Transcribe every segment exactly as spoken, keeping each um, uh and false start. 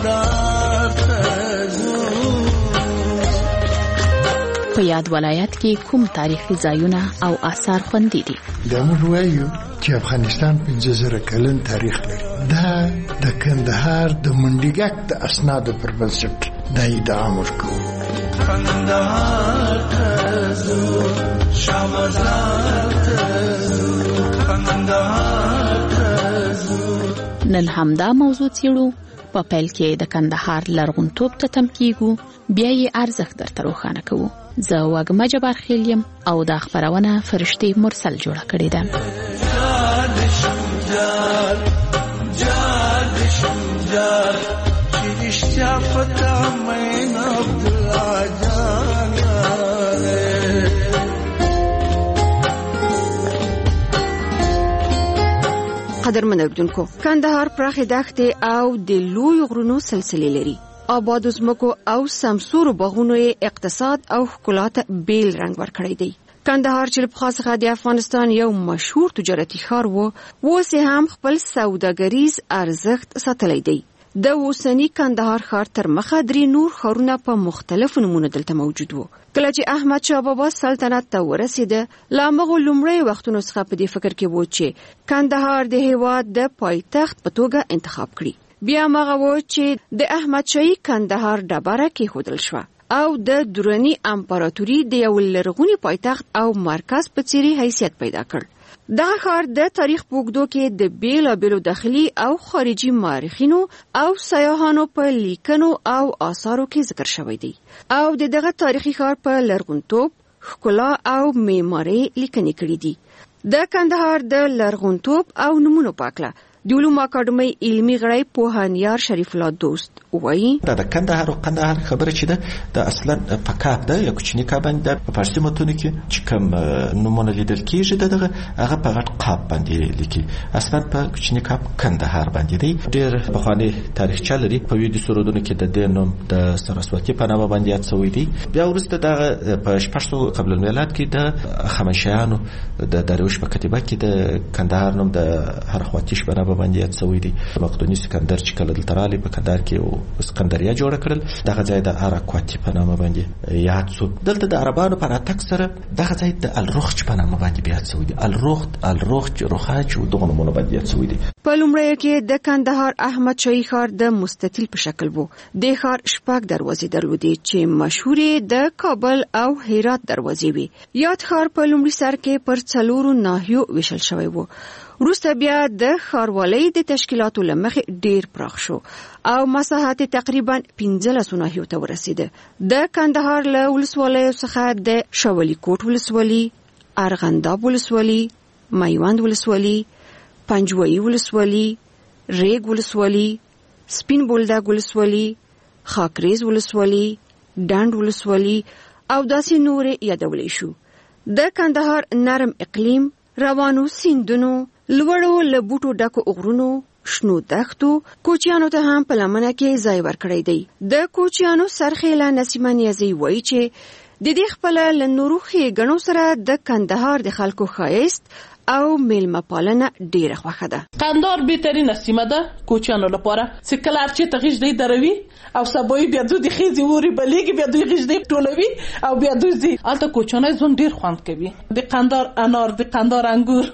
په یاد ولایت کې کوم تاریخي ځایونه او آثار خوندي دي؟ دا موږ وایو چې افغانستان پنځه زره کلن تاریخ لري. دا د کندهار د منډیګک د اسنادو پر بنسټ دا ادعا موږ کوو. کندهار ته ځو، شامزار ته ځو، کندهار ته ځو. نن همدا موضوع څیړو. په پیل کې د کندهار لرغونتوب ته تم کیږو، بیا یې ارزښت درته روښانه کوو. زه وږمه جبار خیل یم او دا خپرونه فرشتې مرسل جوړه کړې ده. قدرمن اوریدونکو، کندهار پراخې دښتې او د لوی غرونو سلسلې لري. آباد ځمکو او سمسورو باغونو یې اقتصاد او ښکلا ته بیل رنګ ورکړی دی. کندهار چې له پخوا څخه د افغانستان یو مشهور تجارتي ښار و، اوس هم خپل سوداګریز ارزښت ساتلی دی. د اوسني کندهار ښار تر مخه درې نور ښارونه په مختلفو نومونو دلته موجود وو. کله چې احمد شاه بابا سلطنت ته ورسېده، له هغو لومړیو وختونو څخه په دې فکر کې و چې کندهار د هېواد د پایتخت په توګه انتخاب کړي. بیا مغه و چې د احمد شاهي کندهار ډبره کېښودل شوه او د درونی امپراتوري د یو لرغوني پایتخت او مرکز په څېر حیثیت پیدا کړ. دغه ښار د تاریخ په اوږدو کې د بیلابیلو داخلي او خارجي مورخینو او سیاحانو په لیکنو او آثارو کې ذکر شوی دی او د دغه تاریخي ښار په لرغونتوب، ښکلا او معمارۍ لیکنې کړې دي. د کندهار د لرغونتوب او نمونو په اړه د علومو اکاډمۍ علمي غړی پوهانیار شریف الله دوست وایي دا د کندهار او قندهار خبره چې ده د اصلا په کاپ ده یا کوچنی کاپ باندې په فارسي متونو کې چې کوم نومونه لیدل کېږي دغه هغه په غټ قاپ باندې لیکي. اصلا په کوچنی کاپ کندهار باندې دی. ډېر پخوانی تاریخچه لري. په ویدي سرودونو کې د دې نوم د سرسوتی په نامه باندې یاد شوی دی. بیا وروسته دغه په شپږ سوه قبل المیلاد کې د خمشیانو د داریوش په کتیبه کې د کندهار نوم د هرخواتیش په نامه باندې یاد شوی دی. مقدوني سکندر چې کله دلته راغلی په کندهار کې او اسکندریه جوړه کړل، دغه ځای د اراکواتی په نامه باندې یاد شو. دلته د عربانو په راتګ سره دغه ځای د الرخج په نامه باندې یاد شوی دی. الرخت، الرخج، رخاج او دغه نومونه باندې یاد شوی دي. په لومړیو کې د کندهار احمد شاهي ښار د مستطیل په شکل وو. د ښار شپږ دروازې درلودې چې مشهورې د کابل او هرات دروازې وي. یاد ښار په لومړي سر کې پر څلورو ناحیو ویشل شوی وو. وروسته بیا د ښاروالۍ د تشکیلاتو له مخې ډیر پراخ شو او مساحت تقریبا پنځلس ناحیو ته ورسېده. د کندهار له ولسوالیو څخه د شاولی کوټ ولسوالي، ارغنداب ولسوالي، میوند ولسوالي، پنجوایي ولسوالي، ریګ ولسوالي، سپین بولدک ولسوالي، خاکریز ولسوالي، ډنډ ولسوالي او داسې نورې یادولی شو. د کندهار نرم اقلیم، روانو سیندونو، لوړو له بوټو ډکو غرونو، شنو دښتو کوچیانو ته هم په لمنه کې ځای ورکړی دی. د کوچیانو سرخیله نسیمه نیازی وایي چې د دې خپله له نورو ښېګڼو سره د کندهار د خلکو ښایست او میلمه پالنه ډیره خوښه ده. کندهار بهترینه سیمه ده کوچیانو لپاره چې کله هر چېرته غېږدۍ دروي او سبا بیا دوی د ښځې اورې بلېږي، بیا دوی غېږدۍ ټولوي او بیا دوی ځي. هلته کوچیانی ژوند ډېر خوند کوي. د قندهار انار، د قندهار انګور،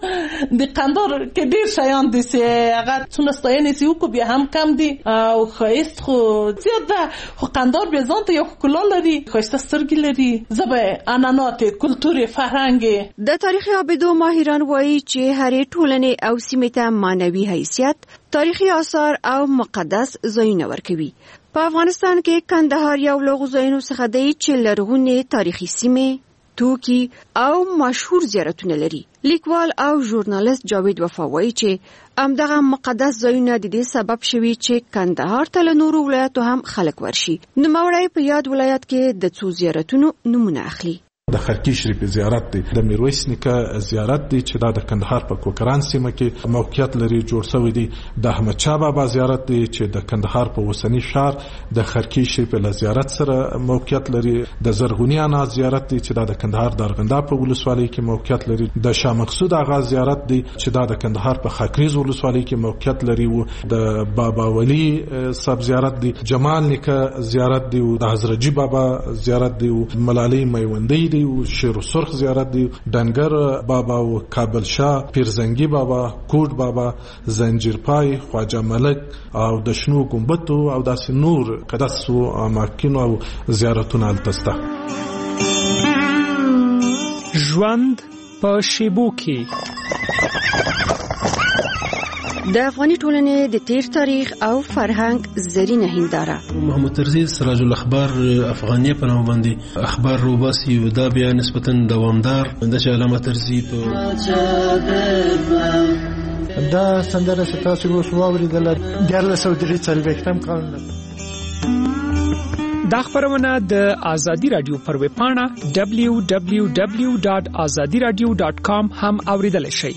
د قندهار کې ډېر شیان دي چې هغه څومره ستاینې چې وکړو بیا هم کم دي او ښایست خو زیات ده. خو قندهار بیا ځان ته یو ښکلا لري، ښایسته سترګې لري، ژبه، عنعنات، کلتور، فرهنګ. د تاریخي عابدو ماهران وایي چې هرې ټولنې او سیمې ته معنوي حیثیت، تاریخي آثار او مقدس ځایونه ورکوي. په افغانستان کې کندهار یو له هغو ځایونو څخه دی چې لرغونې تاریخي سیمې، توکي او مشهور زیارتونه لري. لیکوال او ژورنالیست جاوید وفا وایي چې همدغه مقدس ځایونه د دې سبب شوي چې کندهار ته له نورو ولایتو هم خلک ورشي. نوموړی په یاد ولایت کې د څو زیارتونو نمونه اخلي. د خرکی شریف زیارت دی، د میرویس نیکه زیارت دی چې دا د کندهار په کوکران سیمه کې موقعیت لري جوړ شوی دی، د احمد شاه بابا زیارت دی چې د کندهار په اوسنی ښار د خرکی شریف له زیارت سره موقعیت لري، د زرغونی انا زیارت دی چې دا د کندهار د ارغنداب په ولسوالۍ کې موقعیت لري، د شاه مقصود آغا زیارت دی چې دا د کندهار په خاکریز ولسوالۍ کې موقعیت لري، او د بابا ولی صاحب زیارت دی، جمال نیکه زیارت دی، او د حضرت جی بابا زیارت دی، او ملالۍ میوندۍ دی، او شیر سرخ زیارت دی، ډنګر بابا او کابل شاه، پیرزنګي بابا، کوټ بابا، زنجیرپای، خواجه ملک او د شنو ګمبتو او داسې نور قدس او اماکن او زیارتونه التسته. ژوند په شیبو کې د افغاني ټولنې د تیر تاریخ او فرهنګ زرینه هنداره. محمد طرزي سراج الاخبار افغانیه په نوم باندې اخبار روباسي او دا بیا نسبتا دوامدار د علامه طرزي په دا سندره چې تاسو اوس واورېدله دیارلس سوه درې څلوېښتم کال دا خبرونه د آزادي رادیو پر ویب پاڼه دبلیو دبلیو دبلیو ډاټ آزادي رادیو ډاټ کام هم اوریدلی شئ.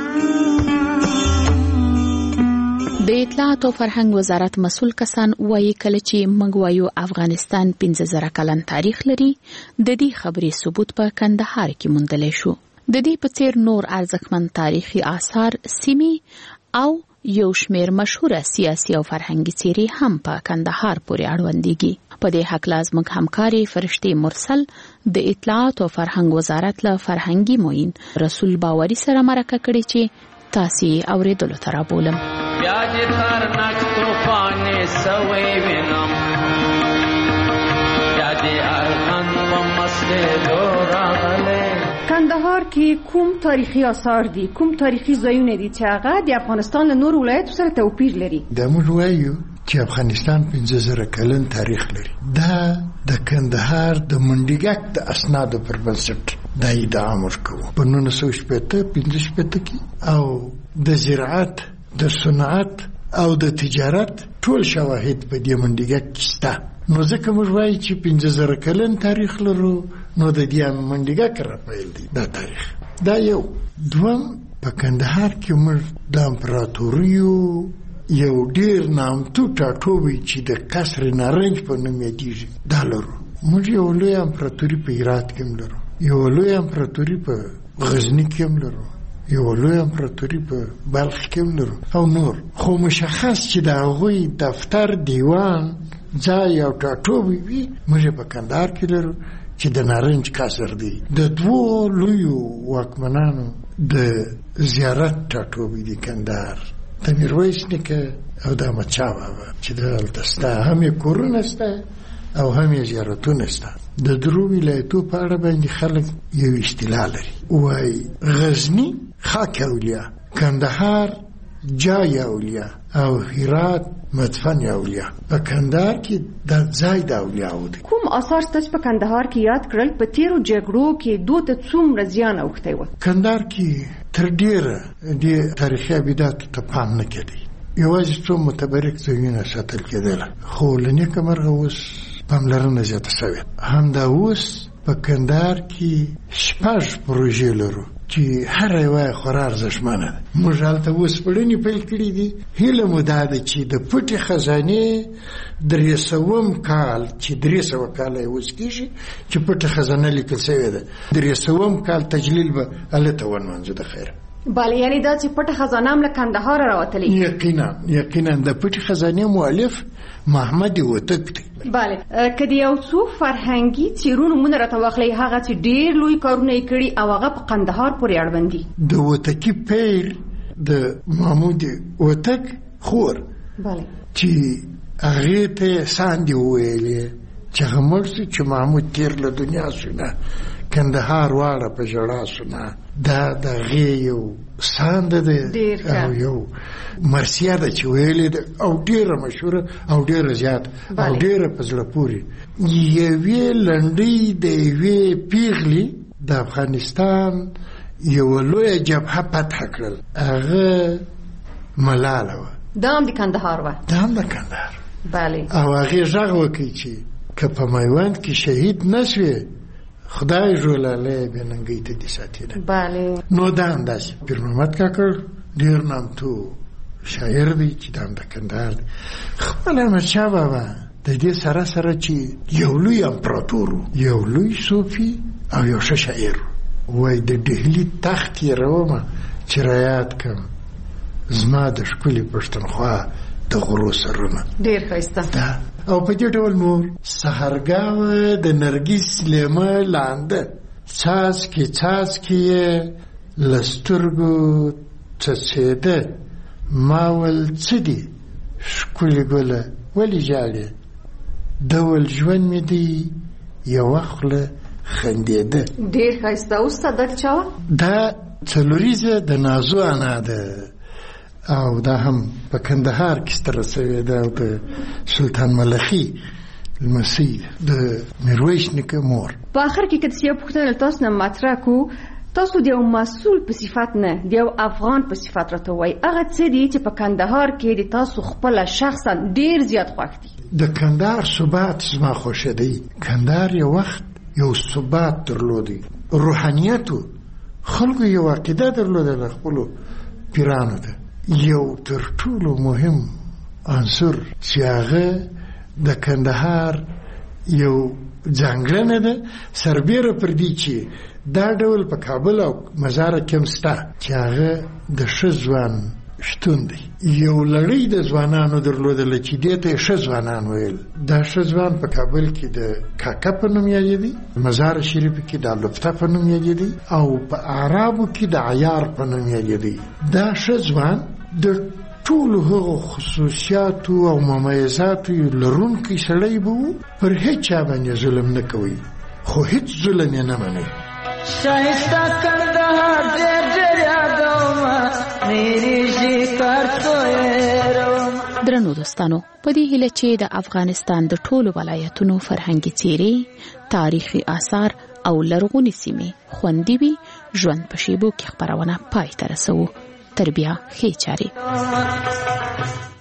د اطلاعات او فرهنګ وزارت مسؤل کسان وایي کله چې موږ وایو افغانستان پنځه زره کلن تاریخ لري، د دې خبرې ثبوت په کندهار کې موندلی شو. د دې په څیر نور ارزښتمن تاریخي آثار، سیمې او یو شمیر مشهوره سیاسي او فرهنګي څیرې هم په کندهار پورې اړوندېږي. په دې هکله زموږ همکاري فرشتي مرسل د اطلاعات او فرهنګ وزارت له فرهنګي معین رسول باوري سره مرکه کړې چې تاسو اوریدلو ته رابولم. بیا دې خرنک طوفان سوي وینم، بیا دې ارغند په مسجد راغله. کندهار کې کوم تاریخي آثار دي، کوم تاریخي ځایونه دي چې هغه د افغانستان له نورو ولایتو سره توپیر لري؟ د موږ وایو چې افغانستان پنځه زره کلن تاریخ لري. دا د کندهار د منډیګک د اسنادو پر بنسټ دا ادعا موږ کوو په نولس سوه شپېته پنځه شپېته کې، او د زراعت، د صنعت او د تجارت ټول شواهد په دې منډیګک کې شته. نو ځکه موږ وایو چې پنځه زره کلن تاریخ لرو، نو د دې منډیګک راپیل دی دا تاریخ. دا یو. دوم، په کندهار کې موږ د امپراتوریو یو ډیر نامتو ټاټوبی چې د قصر نارنج په نوم یادیږي دا لرو. موږ یو لوی امپراتوري په هرات کې هم لرو، یو لوی امپراتوري په غزني کې هم لرو، یو لوی امپراتوري په بلخ کې هم لرو او نور. خو مشخص چې د هغوی دفتر، دیوان، ځای او ټاټوبی وي موږ په کندهار کې لرو چې د نارنج قصر دی. د دوو لویو واکمنانو د زیارت ټاټوبی دی کندهار، د میرویس نیکه او د احمد شاه بابا چې دلته شته، هم یې کورونه شته او هم یې زیارتونه شته. د درو ولایتو په اړه باندې خلک یو اصطلاح لري، وایي غزني خاک اولیا، کندهار جای اولیا او هرات مدفن اولیا. په کندهار کې د ځای د اولیاء دي. کوم آثار ستاسو په کندهار کې یاد کړل په تیرو جګړو کې دوی ته څومره زیان اوښتی و؟ کندهار کې تر ډیره د تاریخي ابداتو ته پام نه کېدی، یوازې څو متبرک ځایونه ساتل کېدل، خو له نیکه مرغه اوس پاملرنه زیاته شوې. همدا اوس په کندهار کې شپږ پروژې لرو چې هر یوه خورا ارزښتمنه ده. موږ هلته اوس پړنې پیل کړي دي. هیله مو دا ده چې د پټې خزانې درې سوم کال چې درې سوه کاله یې اوس کېږي چې پټه خزانه لیکل شوې ده، درې سوم کال تجلیل به هلته ونمانځو د خیره. بله، یعنې دا چې پټه خزانه هم له کندهاره راوتلې؟ یقینا یقینا د پټې خزانې مؤلف محمد وتک دی. بله، که د یو څو فرهنګي څیرو نومونه راته واخلئ هغه چې ډېر لوی کارونه یې کړي او هغه په کندهار پورې اړوند دي. د وتکي پیل د محمود وتک خور، بله، چې هغې ته ساندې وویلې چې هغه مړ شو چې محمود تیر له دنیا شو نه، کندهار واړه په ژړا شو نه. دا د هغې یو سانده ده او یو مرثیه ده چې ویلې ده او ډېره مشهوره او ډېره زیاته او ډېره په زړه پورې. یوې لنډۍ د یوې پیغلې د افغانستان یوه لویه جبهه فتح کړل، هغه ملاله وه. دا هم د کندهار وه؟ دا هم د کندهار. بله. او هغې غږ وکړي چې که په میوند کې شهید نه شوې خدای جولاله به ننګی ته دي ساتي. bale نو دا انداز پیر محمد کاکړ ډیر نامتو شاعر دی چې د کندهار دی. خپل احمدشاه بابا د دې سره سره چې یو لوی امپراتور، یو لوی صوفي او یو ښه شاعر، وای د ډهلي تخت یې راومه چې رایاد کم زما د ښکلي پښتونخوا د غرو سرونه. ډیر ښایسته. دا او په دې ډول نور سحرګاوه د نرګس لیمه لاندې څاڅکي څاڅکي یې له سترګو څڅېده. ما ول څه دي ښکلې ګله ولې ژاړې؟ ډول ژوند مې دی یوه خوله خندېده. ډیر ښایسته. اوس صدک چا دا څلوریزه د نازو انا ده او دا هم په کندهار کې ستره شوې ده او د سلطان ملخي لمسی د میرویس نیکه مور. په آخر کې که څه پوښتنه تاسو نه مطرح کو، تاسو د یو مسؤل په صفت نه د یو افغان په صفت راته وایي هغه څه دي چې په کندهار کې د تاسو خپله شخصا ډیر زیات خوښ دي؟ د کندهار ثبات زما خوښه دی. کندهار یو وخت یو ثبات درلودی، روحانیتو خلکو یو عقیده درلوده د خپلو پیرانو ته. یو تر ټولو مهم عنصر چې هغه د کندهار یو ځانګړنه ده سربیره پر دې چې دا ډول په کابل او مزار کې هم شته چې هغه د ښه ځوان شتون دی. یو لړۍ د ځوانانو درلودله چې دې ته یې ښه ځوانان ویل. دا ښه ځوان په کابل کې د کاکا په نوم یادېدی، مزار شریف کې د لفته په نوم یادېدی او په عربو کې د عیار په نوم یادېدی. دا ښه ځوان د ټولو هغو خصوصیاتو او ممیزاتو لرونکی سړی به و. پر هیڅ چا باندې ظلم نه کوي خو هیڅ ظلم یې نه مني. شایسته کندهار ډېر ډېر یادومه میرې شکر تویرومه. درنو دوستانو، په دې هیله چې د افغانستان د ټولو ولایتونو فرهنګي څیرې، تاریخي آثار او لرغونې سیمې خوندي وي، ژوند په شیبو کې خپرونه پای ته رسوو. تر بیا ښې چارې.